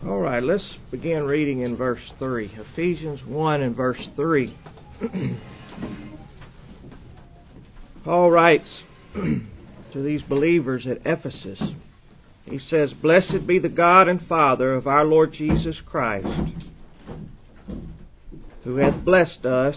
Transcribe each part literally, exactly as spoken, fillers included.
All right, let's begin reading in verse three. Ephesians one and verse three. Paul writes to these believers at Ephesus. He says, "Blessed be the God and Father of our Lord Jesus Christ, who hath blessed us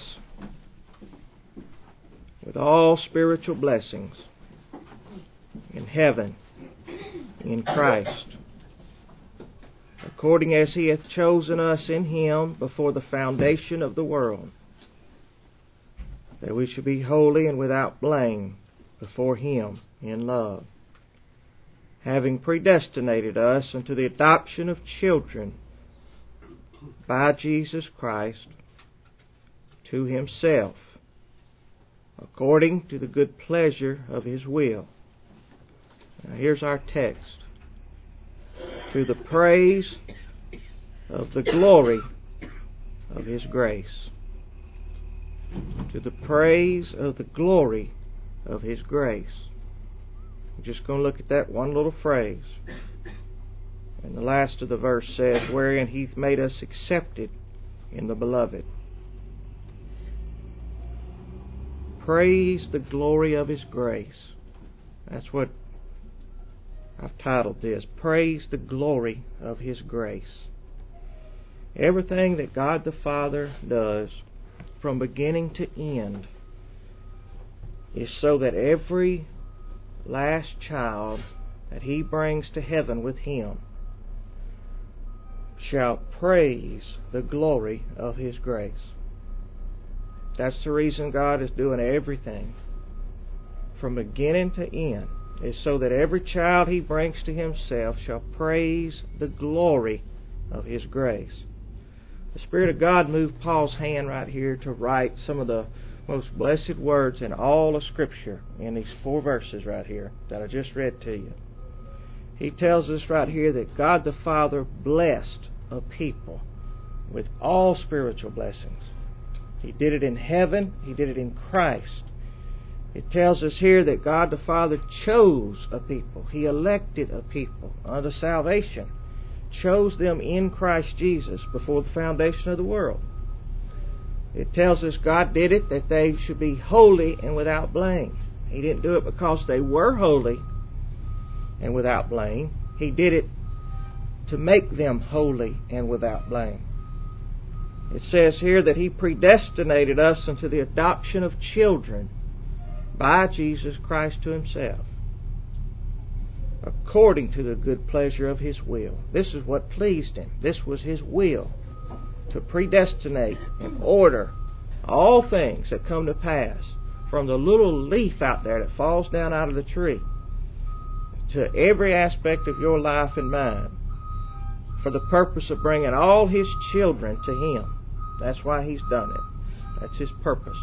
with all spiritual blessings in heaven in Christ, according as He hath chosen us in Him before the foundation of the world, that we should be holy and without blame before Him in love, having predestinated us unto the adoption of children by Jesus Christ to Himself, according to the good pleasure of His will." Now here's our text. "To the praise of the glory of His grace." To the praise of the glory of His grace. We're just going to look at that one little phrase. And the last of the verse says, "Wherein He made us accepted in the Beloved." Praise the glory of His grace. That's what I've titled this. Praise the glory of His grace. Everything that God the Father does from beginning to end is so that every last child that He brings to heaven with Him shall praise the glory of His grace. That's the reason God is doing everything from beginning to end, is so that every child He brings to Himself shall praise the glory of His grace. The Spirit of God moved Paul's hand right here to write some of the most blessed words in all of Scripture in these four verses right here that I just read to you. He tells us right here that God the Father blessed a people with all spiritual blessings. He did it in heaven. He did it in Christ. It tells us here that God the Father chose a people. He elected a people unto salvation. Chose them in Christ Jesus before the foundation of the world. It tells us God did it that they should be holy and without blame. He didn't do it because they were holy and without blame. He did it to make them holy and without blame. It says here that He predestinated us unto the adoption of children by Jesus Christ to Himself, according to the good pleasure of His will. This is what pleased Him. This was His will, to predestinate and order all things that come to pass, from the little leaf out there that falls down out of the tree to every aspect of your life and mine, for the purpose of bringing all His children to Him. That's why He's done it. That's His purpose.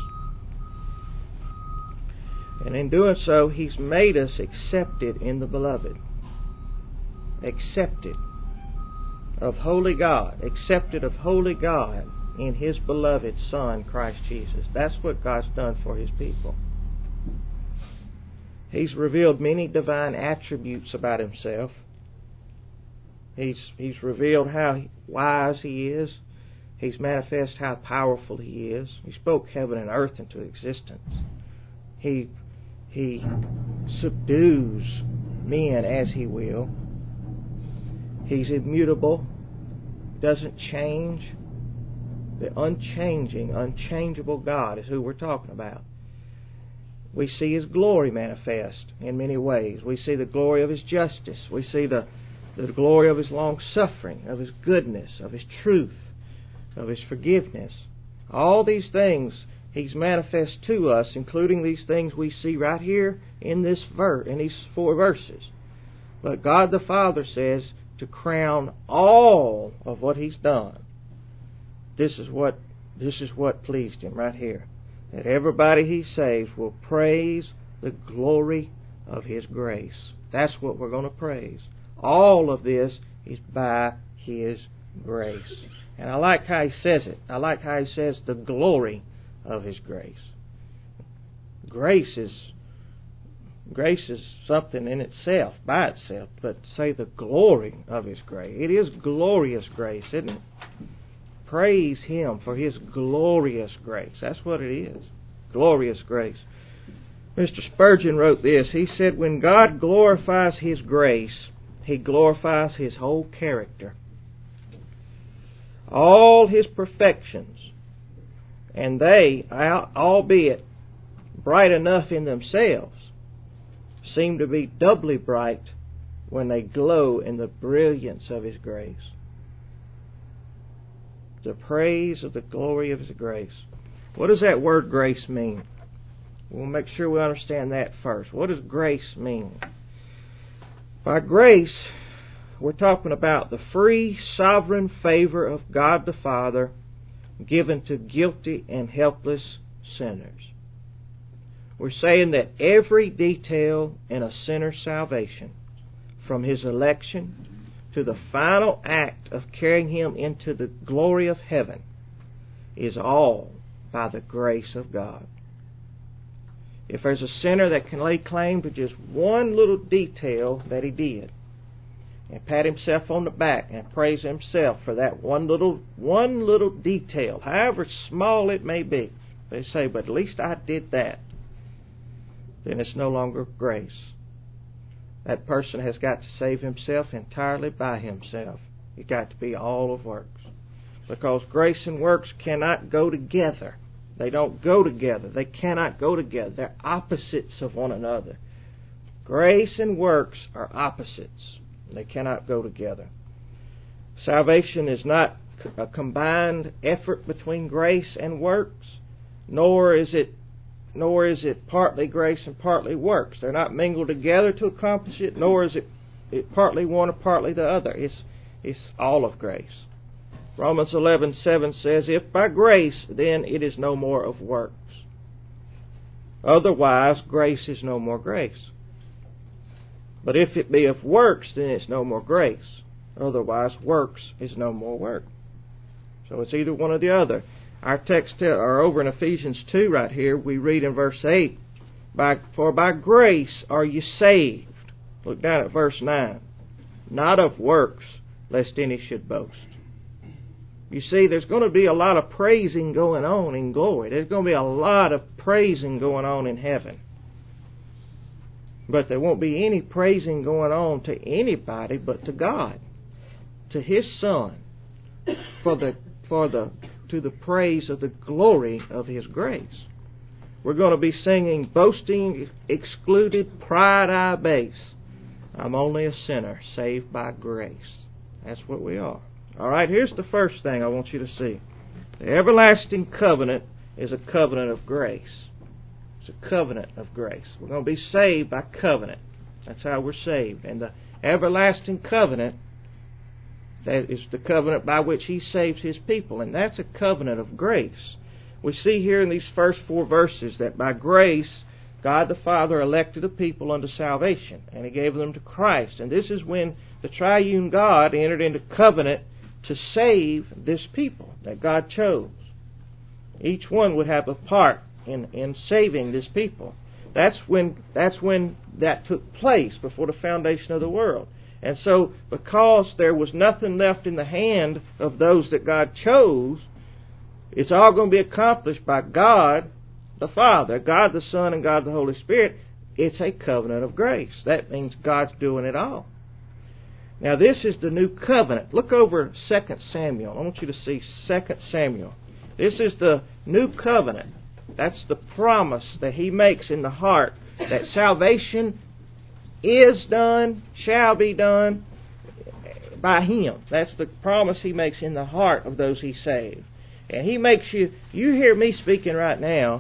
And in doing so, He's made us accepted in the Beloved. Accepted of holy God. Accepted of holy God in His beloved Son, Christ Jesus. That's what God's done for His people. He's revealed many divine attributes about Himself. He's, he's revealed how wise He is. He's manifested how powerful He is. He spoke heaven and earth into existence. He He subdues men as He will. He's immutable, doesn't change. The unchanging, unchangeable God is who we're talking about. We see His glory manifest in many ways. We see the glory of His justice. We see the, the glory of His long-suffering, of His goodness, of His truth, of His forgiveness. All these things He's manifest to us, including these things we see right here in this verse, in these four verses. But God the Father says to crown all of what He's done, this is what this is what pleased Him right here. That everybody He saves will praise the glory of His grace. That's what we're going to praise. All of this is by His grace. And I like how He says it. I like how He says the glory of His grace. Grace is Grace is something in itself, by itself, but say the glory of His grace. It is glorious grace, isn't it? Praise Him for His glorious grace. That's what it is. Glorious grace. Mister Spurgeon wrote this. He said, when God glorifies His grace, He glorifies His whole character. All His perfections, and they, albeit bright enough in themselves, seem to be doubly bright when they glow in the brilliance of His grace. The praise of the glory of His grace. What does that word grace mean? We'll make sure we understand that first. What does grace mean? By grace, we're talking about the free, sovereign favor of God the Father given to guilty and helpless sinners. We're saying that every detail in a sinner's salvation, from his election to the final act of carrying him into the glory of heaven, is all by the grace of God. If there's a sinner that can lay claim to just one little detail that he did, and pat himself on the back and praise himself for that one little one little detail, however small it may be, they say, but at least I did that, then it's no longer grace. That person has got to save himself entirely by himself. It's got to be all of works. Because grace and works cannot go together. They don't go together. They cannot go together. They're opposites of one another. Grace and works are opposites. They cannot go together. Salvation is not a combined effort between grace and works, nor is it nor is it partly grace and partly works. They're not mingled together to accomplish it, nor is it, it partly one or partly the other. It's it's all of grace. Romans eleven seven says, if by grace, then it is no more of works. Otherwise, grace is no more grace. But if it be of works, then it's no more grace. Otherwise, works is no more work. So it's either one or the other. Our text, or over in Ephesians two right here, we read in verse eight, by, for by grace are you saved. Look down at verse nine. Not of works, lest any should boast. You see, there's going to be a lot of praising going on in glory. There's going to be a lot of praising going on in heaven. But there won't be any praising going on to anybody but to God, to His Son, for the for the to the praise of the glory of His grace. We're going to be singing, boasting excluded, pride I base. I'm only a sinner saved by grace. That's what we are. All right, here's the first thing I want you to see. The everlasting covenant is a covenant of grace. It's a covenant of grace. We're going to be saved by covenant. That's how we're saved. And the everlasting covenant, that is the covenant by which He saves His people. And that's a covenant of grace. We see here in these first four verses that by grace, God the Father elected a people unto salvation, and He gave them to Christ. And this is when the triune God entered into covenant to save this people that God chose. Each one would have a part in, in saving this people. That's when that's when that took place, before the foundation of the world. And so, because there was nothing left in the hand of those that God chose, it's all going to be accomplished by God the Father, God the Son, and God the Holy Spirit. It's a covenant of grace. That means God's doing it all. Now, this is the new covenant. Look over Second Samuel. I want you to see Second Samuel. This is the new covenant. That's the promise that He makes in the heart, that salvation is done, shall be done by Him. That's the promise He makes in the heart of those He saved. And He makes you, you hear me speaking right now,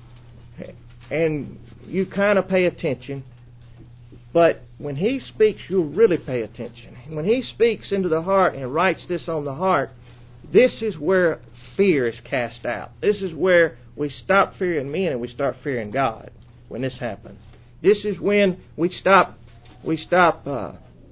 and you kind of pay attention. But when He speaks, you'll really pay attention. When He speaks into the heart and writes this on the heart, this is where fear is cast out. This is where we stop fearing men and we start fearing God. When this happens, this is when we stop. We stop. Uh,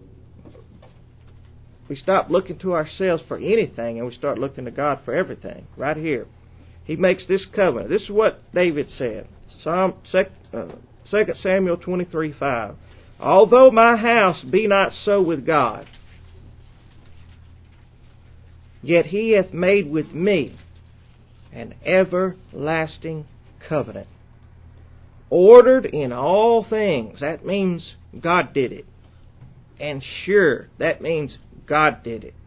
we stop looking to ourselves for anything, and we start looking to God for everything. Right here, He makes this covenant. This is what David said. Psalm uh, Second Samuel twenty-three five. Although my house be not so with God, yet he hath made with me an everlasting covenant, ordered in all things. That means God did it. And sure, that means God did it.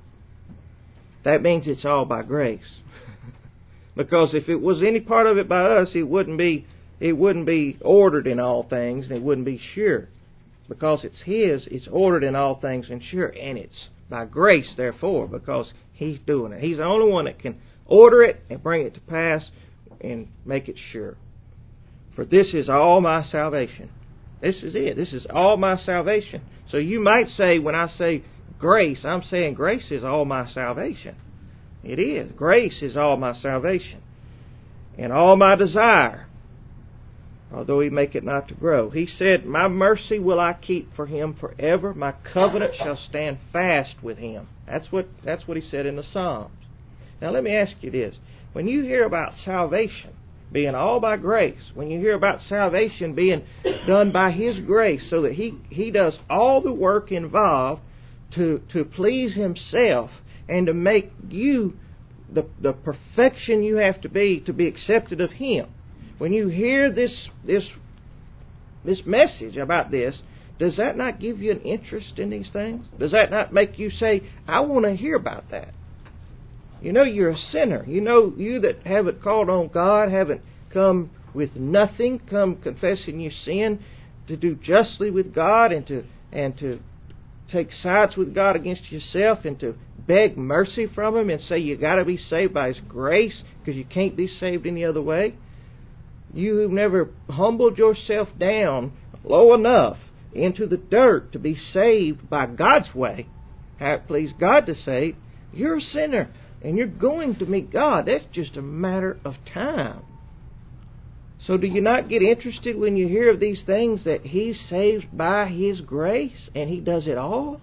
That means it's all by grace. Because if it was any part of it by us, it wouldn't be it wouldn't be ordered in all things, and it wouldn't be sure. Because it's His, it's ordered in all things and sure, and it's by grace, therefore, because He's doing it. He's the only one that can order it and bring it to pass and make it sure. For this is all my salvation. This is it. This is all my salvation. So you might say, when I say grace, I'm saying grace is all my salvation. It is. Grace is all my salvation. And all my desire, although he make it not to grow. He said, my mercy will I keep for him forever. My covenant shall stand fast with him. That's what, that's what he said in the Psalms. Now let me ask you this. When you hear about salvation being all by grace, when you hear about salvation being done by his grace so that he, he does all the work involved to, to please himself and to make you the, the perfection you have to be to be accepted of him. When you hear this this this message about this, does that not give you an interest in these things? Does that not make you say, I want to hear about that? You know you're a sinner. You know you that haven't called on God, haven't come with nothing, come confessing your sin, to do justly with God and to and to take sides with God against yourself and to beg mercy from Him and say you got to be saved by His grace because you can't be saved any other way. You who've never humbled yourself down low enough into the dirt to be saved by God's way, how it pleased God to save, you're a sinner and you're going to meet God. That's just a matter of time. So do you not get interested when you hear of these things that He saves by His grace and He does it all?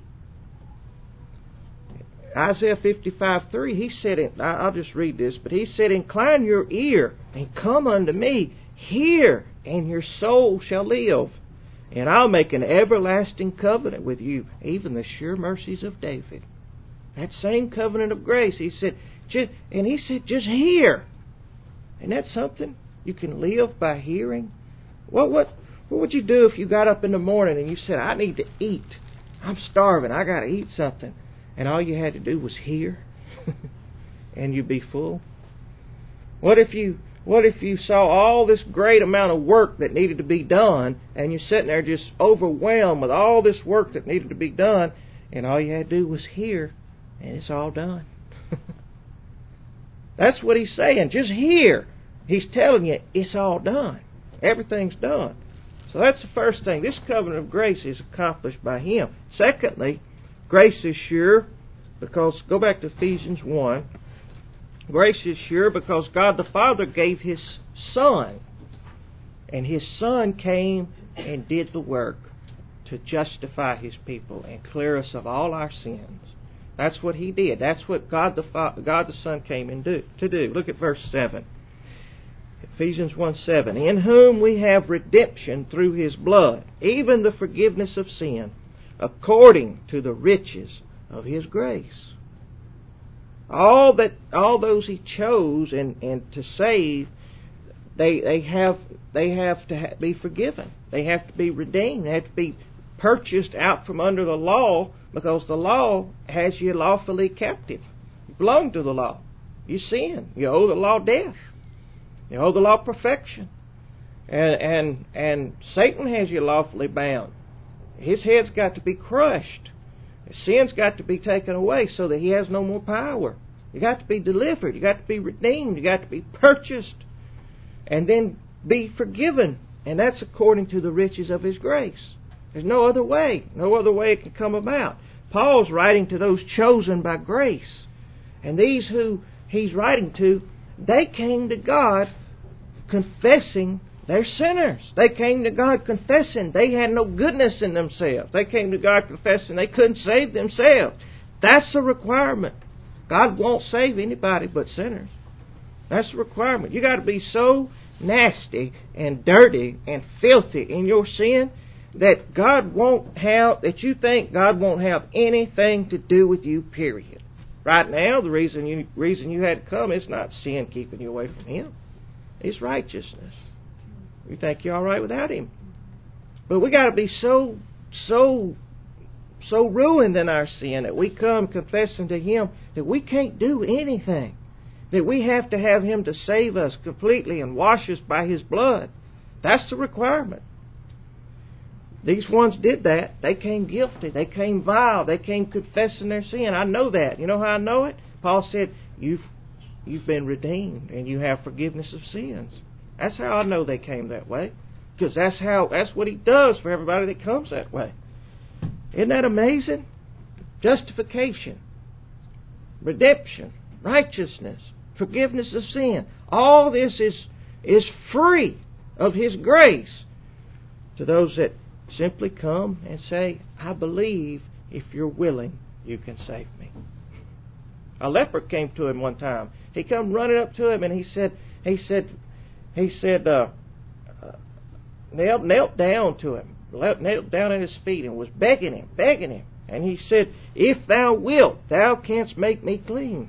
Isaiah fifty-five three, He said, I'll just read this, but He said, incline your ear and come unto me. Hear, and your soul shall live. And I'll make an everlasting covenant with you, even the sure mercies of David. That same covenant of grace. He said, just, and He said, just hear. Isn't that something? You can live by hearing. What what what would you do if you got up in the morning and you said, I need to eat. I'm starving. I got to eat something. And all you had to do was hear, and you'd be full. What if you what if you saw all this great amount of work that needed to be done, and you're sitting there just overwhelmed with all this work that needed to be done, and all you had to do was hear, and it's all done. That's what He's saying. Just hear. He's telling you it's all done. Everything's done. So that's the first thing. This covenant of grace is accomplished by Him. Secondly, grace is sure because, go back to Ephesians one. Grace is sure because God the Father gave His Son. And His Son came and did the work to justify His people and clear us of all our sins. That's what He did. That's what God the Father, God the Son came in do, to do. Look at verse seven. Ephesians one seven. In whom we have redemption through His blood, even the forgiveness of sin, according to the riches of His grace. All that, all those He chose and, and to save, they they have they have to ha- be forgiven. They have to be redeemed. They have to be purchased out from under the law, because the law has you lawfully captive. You belong to the law. You sin. You owe the law death. You owe the law perfection. And and and Satan has you lawfully bound. His head's got to be crushed. His sin's got to be taken away so that he has no more power. You got to be delivered. You got to be redeemed. You got to be purchased. And then be forgiven. And that's according to the riches of His grace. There's no other way. No other way it can come about. Paul's writing to those chosen by grace. And these who he's writing to, they came to God confessing they're sinners. They came to God confessing they had no goodness in themselves. They came to God confessing they couldn't save themselves. That's a requirement. God won't save anybody but sinners. That's the requirement. You got to be so nasty and dirty and filthy in your sin that God won't have, that you think God won't have anything to do with you, period. Right now, the reason you reason you had to come is not sin keeping you away from Him. It's righteousness. You think you're all right without Him. But we got to be so, so, so ruined in our sin that we come confessing to Him that we can't do anything. That we have to have Him to save us completely and wash us by His blood. That's the requirement. These ones did that. They came guilty. They came vile. They came confessing their sin. I know that. You know how I know it? Paul said, you've, you've been redeemed and you have forgiveness of sins. That's how I know they came that way. Because that's how, that's what He does for everybody that comes that way. Isn't that amazing? Justification, redemption, righteousness, forgiveness of sin. All this is, is free of His grace to those that simply come and say, I believe, if you're willing, you can save me. A leper came to Him one time. He come running up to Him and he said, he said, he said, uh, uh, knelt, knelt down to Him, knelt down at His feet and was begging Him, begging Him. And he said, if thou wilt, thou canst make me clean.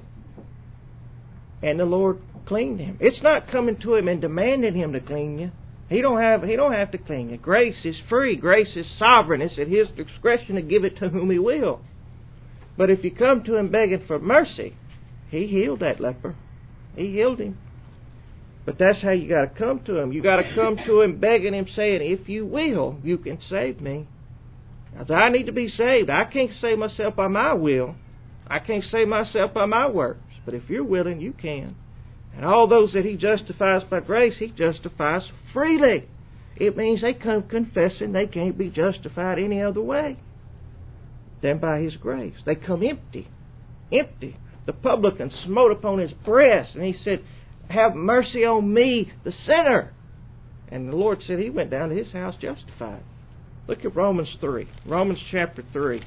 And the Lord cleaned him. It's not coming to Him and demanding Him to clean you. He don't have He don't have to clean you. Grace is free. Grace is sovereign. It's at His discretion to give it to whom He will. But if you come to Him begging for mercy, He healed that leper. He healed him. But that's how you got to come to Him. You got to come to Him begging Him, saying, if you will, you can save me. Now, I need to be saved. I can't save myself by my will. I can't save myself by my works. But if you're willing, you can. And all those that He justifies by grace, He justifies freely. It means they come confessing they can't be justified any other way than by His grace. They come empty. Empty. The publican smote upon his breast and he said, have mercy on me, the sinner. And the Lord said He went down to His house justified. Look at Romans three. Romans chapter three.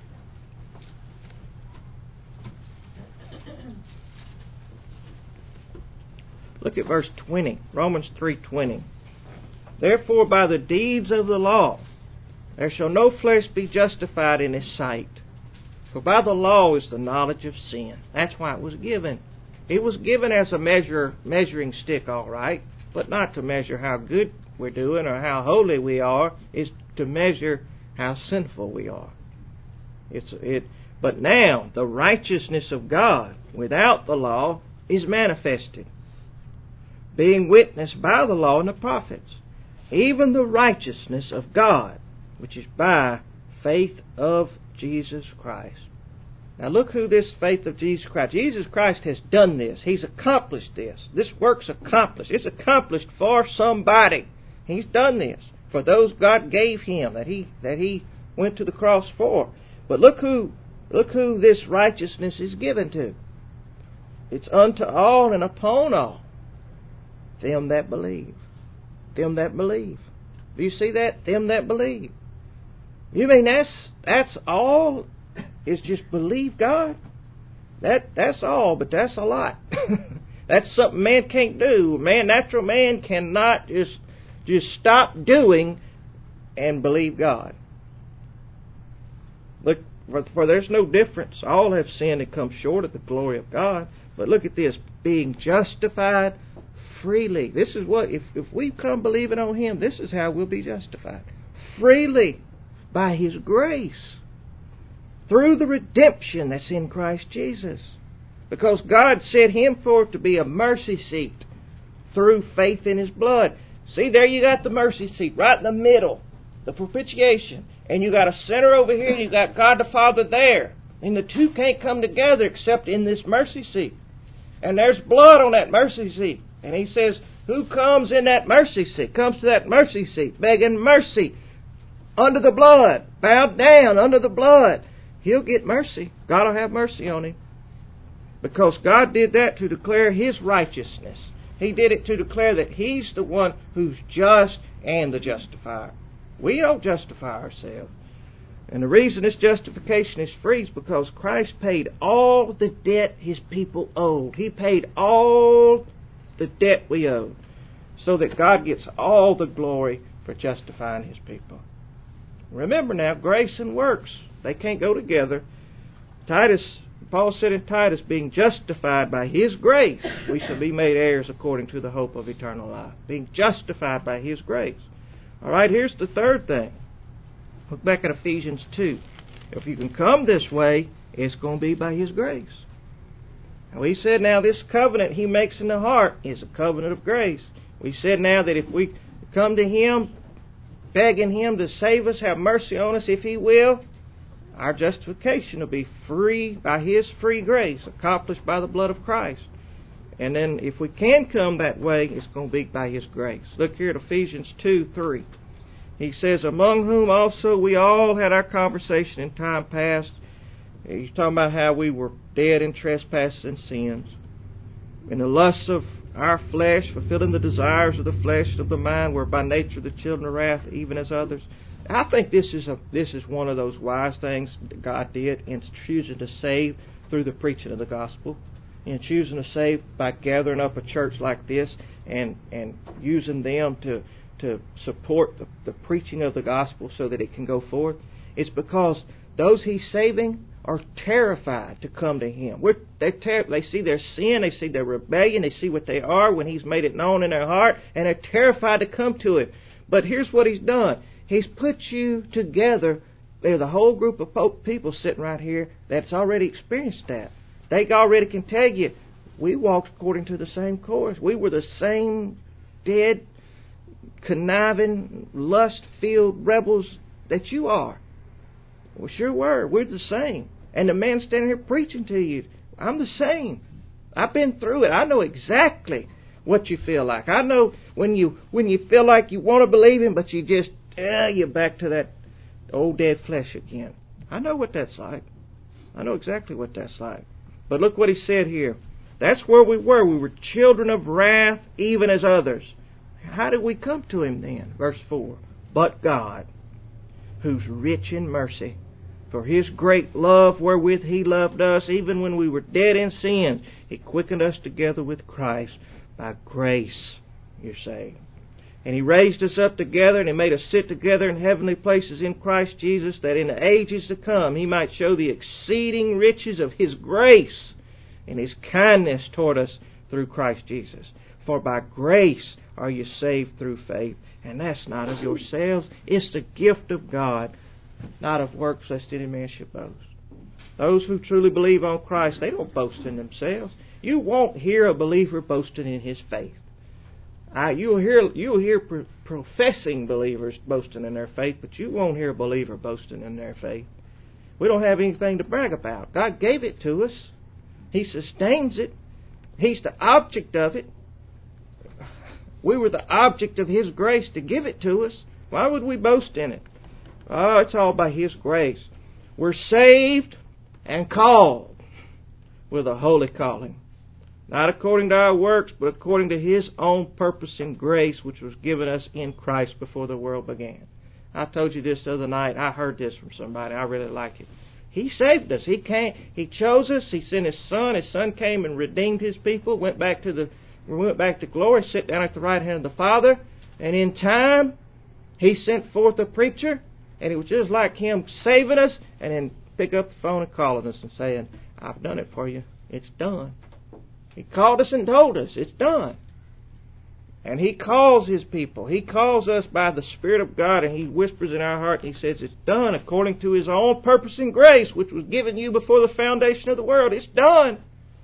Look at verse twenty. Romans three twenty. Therefore by the deeds of the law there shall no flesh be justified in His sight. For by the law is the knowledge of sin. That's why it was given. It was given as a measure, measuring stick, all right, but not to measure how good we're doing or how holy we are. It's to measure how sinful we are. It's it. But now the righteousness of God without the law is manifested, being witnessed by the law and the prophets, even the righteousness of God, which is by faith of Jesus Christ. Now look who this faith of Jesus Christ. Jesus Christ has done this. He's accomplished this. This work's accomplished. It's accomplished for somebody. He's done this for those God gave Him that He that He went to the cross for. But look who look who this righteousness is given to. It's unto all and upon all them that believe. Them that believe. Do you see that? Them that believe. You mean that's that's all? Is just believe God? That that's all, but that's a lot. That's something man can't do. Man, natural man cannot just just stop doing and believe God. Look, for, for there's no difference. All have sinned and come short of the glory of God. But look at this, being justified freely. This is what, if, if we come believing on Him, this is how we'll be justified. Freely, by His grace, through the redemption that's in Christ Jesus. Because God set Him forth to be a mercy seat through faith in His blood. See, there you got the mercy seat, right in the middle, the propitiation. And you got a center over here, you got God the Father there. And the two can't come together except in this mercy seat. And there's blood on that mercy seat. And He says, who comes in that mercy seat? Comes to that mercy seat, begging mercy under the blood, bowed down under the blood. He'll get mercy. God will have mercy on him. Because God did that to declare His righteousness. He did it to declare that He's the one who's just and the justifier. We don't justify ourselves. And the reason this justification is free is because Christ paid all the debt His people owed. He paid all the debt we owed. so that God gets all the glory for justifying His people. Remember now, grace and works, they can't go together. Titus, Paul said in Titus, being justified by His grace, we shall be made heirs according to the hope of eternal life. Being justified by His grace. All right, here's the third thing. Look back at Ephesians two. If you can come this way, it's going to be by His grace. And we said now this covenant He makes in the heart is a covenant of grace. We said now that if we come to Him, begging Him to save us, have mercy on us if He will, our justification will be free by His free grace, accomplished by the blood of Christ. And then if we can come that way, it's going to be by His grace. Look here at Ephesians two three. He says, among whom also we all had our conversation in time past. He's talking about how we were dead in trespasses and sins, in the lusts of our flesh, fulfilling the desires of the flesh and of the mind, were by nature the children of wrath, even as others. I think this is a this is one of those wise things that God did in choosing to save through the preaching of the gospel, in choosing to save by gathering up a church like this and and using them to to support the, the preaching of the gospel so that it can go forth. It's because those He's saving are terrified to come to Him. We're, they're ter- they see their sin, they see their rebellion, they see what they are when He's made it known in their heart, and they're terrified to come to it. But here's what He's done. He's put you together. There's a whole group of people sitting right here that's already experienced that. They already can tell you, we walked according to the same course. We were the same dead, conniving, lust-filled rebels that you are. We sure were. We're the same. And the man standing here preaching to you, I'm the same. I've been through it. I know exactly what you feel like. I know when you when you feel like you want to believe Him, but you just, eh, you're back to that old dead flesh again. I know what that's like. I know exactly what that's like. But look what he said here. That's where we were. We were children of wrath, even as others. How did we come to Him then? Verse four. But God, who's rich in mercy, for His great love wherewith He loved us, even when we were dead in sins, He quickened us together with Christ. By grace you're saved. And He raised us up together, and He made us sit together in heavenly places in Christ Jesus, that in the ages to come He might show the exceeding riches of His grace and His kindness toward us through Christ Jesus. For by grace are you saved through faith, and that's not of yourselves. It's the gift of God, not of works, lest any man should boast. Those who truly believe on Christ, they don't boast in themselves. You won't hear a believer boasting in his faith. Uh, you'll hear you'll hear pro- professing believers boasting in their faith, but you won't hear a believer boasting in their faith. We don't have anything to brag about. God gave it to us. He sustains it. He's the object of it. We were the object of His grace to give it to us. Why would we boast in it? Oh, it's all by His grace. We're saved and called with a holy calling. Not according to our works, but according to His own purpose and grace, which was given us in Christ before the world began. I told you this the other night. I heard this from somebody. I really like it. He saved us. He came. He chose us. He sent His Son. His Son came and redeemed His people. Went back to the, went back to glory. Sat down at the right hand of the Father. And in time, He sent forth a preacher, and it was just like Him saving us, and then pick up the phone and calling us and saying, "I've done it for you. It's done." He called us and told us, it's done. And He calls His people. He calls us by the Spirit of God, and He whispers in our heart, and He says, it's done according to His own purpose and grace, which was given you before the foundation of the world. It's done.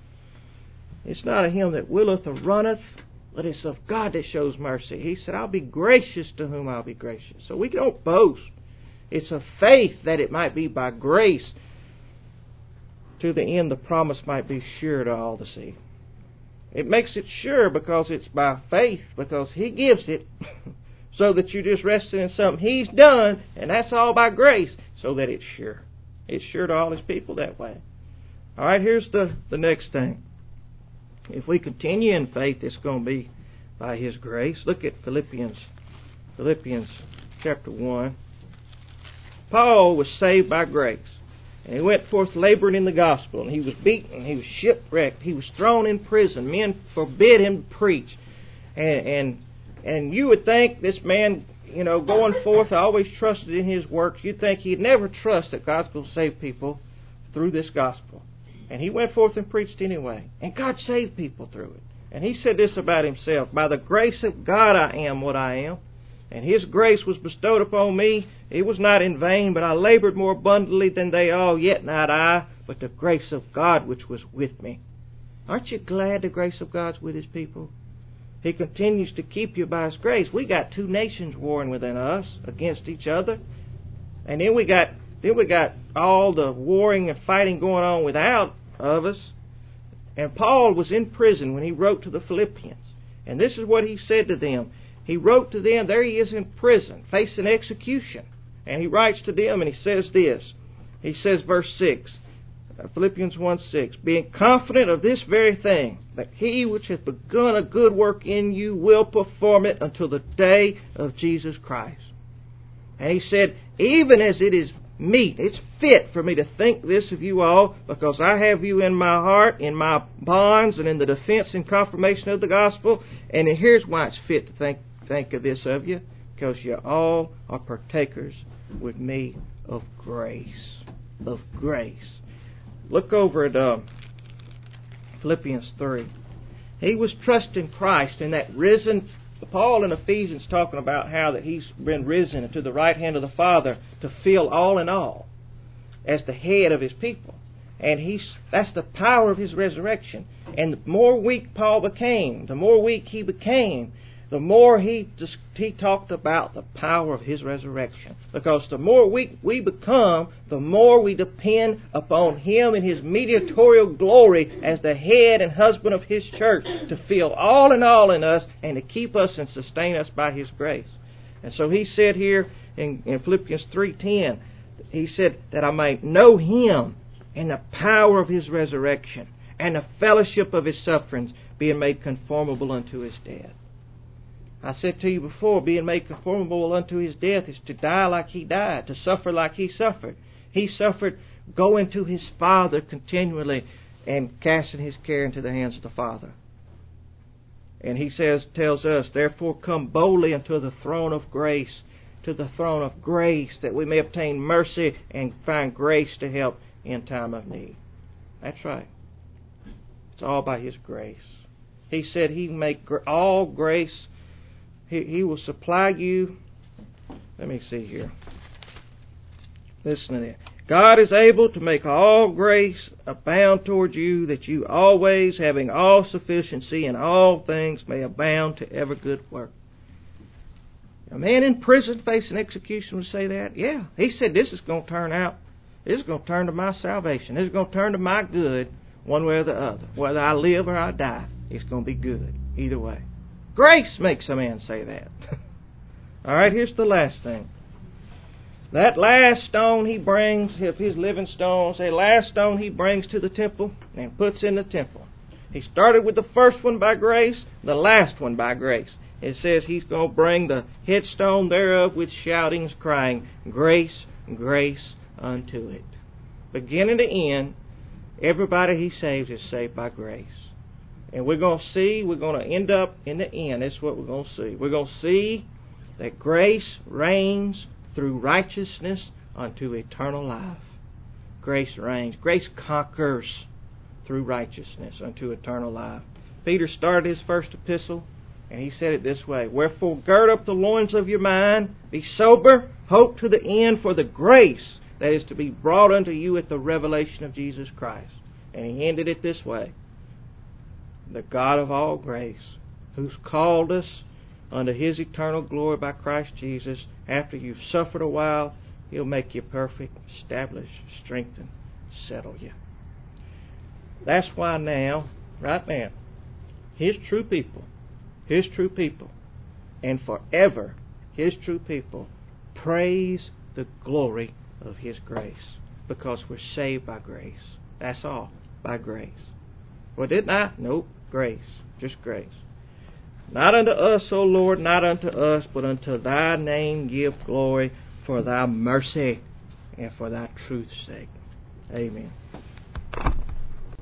It's not of him that willeth or runneth, but it's of God that shows mercy. He said, I'll be gracious to whom I'll be gracious. So we don't boast. It's of faith that it might be by grace, to the end the promise might be sure to all to see. It makes it sure because it's by faith, because He gives it, so that you're just resting in something He's done, and that's all by grace, so that it's sure. It's sure to all His people that way. All right, here's the, the next thing. If we continue in faith, it's going to be by His grace. Look at Philippians, Philippians chapter one. Paul was saved by grace. And he went forth laboring in the gospel. And he was beaten. He was shipwrecked. He was thrown in prison. Men forbid him to preach. And, and And you would think this man, you know, going forth, always trusted in his works. You'd think he'd never trust that God's going to save people through this gospel. And he went forth and preached anyway. And God saved people through it. And he said this about himself: by the grace of God I am what I am. And His grace was bestowed upon me. It was not in vain, but I labored more abundantly than they all, yet not I, but the grace of God which was with me. Aren't you glad the grace of God's with His people? He continues to keep you by His grace. We got two nations warring within us against each other. And then we got then we got all the warring and fighting going on without of us. And Paul was in prison when he wrote to the Philippians. And this is what he said to them. He wrote to them, there he is in prison, facing execution. And he writes to them and he says this. He says, verse six, Philippians one six, being confident of this very thing, that He which hath begun a good work in you will perform it until the day of Jesus Christ. And he said, even as it is meet, it's fit for me to think this of you all, because I have you in my heart, in my bonds, and in the defense and confirmation of the gospel. And here's why it's fit to think think of this of you, because you all are partakers with me of grace. Of grace. Look over at uh, Philippians three. He was trusting Christ in that risen. Paul in Ephesians talking about how that he's been risen to the right hand of the Father to fill all in all as the head of his people. And he's that's the power of his resurrection. And the more weak Paul became, the more weak he became, the more he just, he talked about the power of his resurrection. Because the more weak we become, the more we depend upon Him and His mediatorial glory as the head and husband of His church to fill all in all in us and to keep us and sustain us by His grace. And so he said here in, in Philippians three ten, he said that I might know Him and the power of His resurrection and the fellowship of His sufferings, being made conformable unto His death. I said to you before, being made conformable unto His death is to die like He died, to suffer like He suffered. He suffered going to His Father continually and casting His care into the hands of the Father. And He says, tells us, therefore come boldly unto the throne of grace, to the throne of grace, that we may obtain mercy and find grace to help in time of need. That's right. It's all by His grace. He said He make all grace. He, he will supply you. Let me see here. Listen to that. God is able to make all grace abound toward you, that you always, having all sufficiency in all things, may abound to every good work. A man in prison facing execution would say that. Yeah. He said this is going to turn out. This is going to turn to my salvation. This is going to turn to my good one way or the other. Whether I live or I die, it's going to be good either way. Grace makes a man say that. All right, here's the last thing. That last stone he brings, if his living stones, a last stone he brings to the temple and puts in the temple. He started with the first one by grace, the last one by grace. It says he's going to bring the headstone thereof with shoutings, crying, grace, grace unto it. Beginning to end, everybody He saves is saved by grace. And we're going to see, we're going to end up in the end. That's what we're going to see. We're going to see that grace reigns through righteousness unto eternal life. Grace reigns. Grace conquers through righteousness unto eternal life. Peter started his first epistle, and he said it this way, wherefore gird up the loins of your mind, be sober, hope to the end for the grace that is to be brought unto you at the revelation of Jesus Christ. And he ended it this way. The God of all grace, who's called us unto His eternal glory by Christ Jesus, after you've suffered a while, He'll make you perfect, establish, strengthen, settle you. That's why now, right now, His true people, His true people, and forever His true people praise the glory of His grace, because we're saved by grace. That's all, by grace. Well, didn't I? Nope. Grace. Just grace. Not unto us, O Lord, not unto us, but unto Thy name give glory, for Thy mercy and for Thy truth's sake. Amen.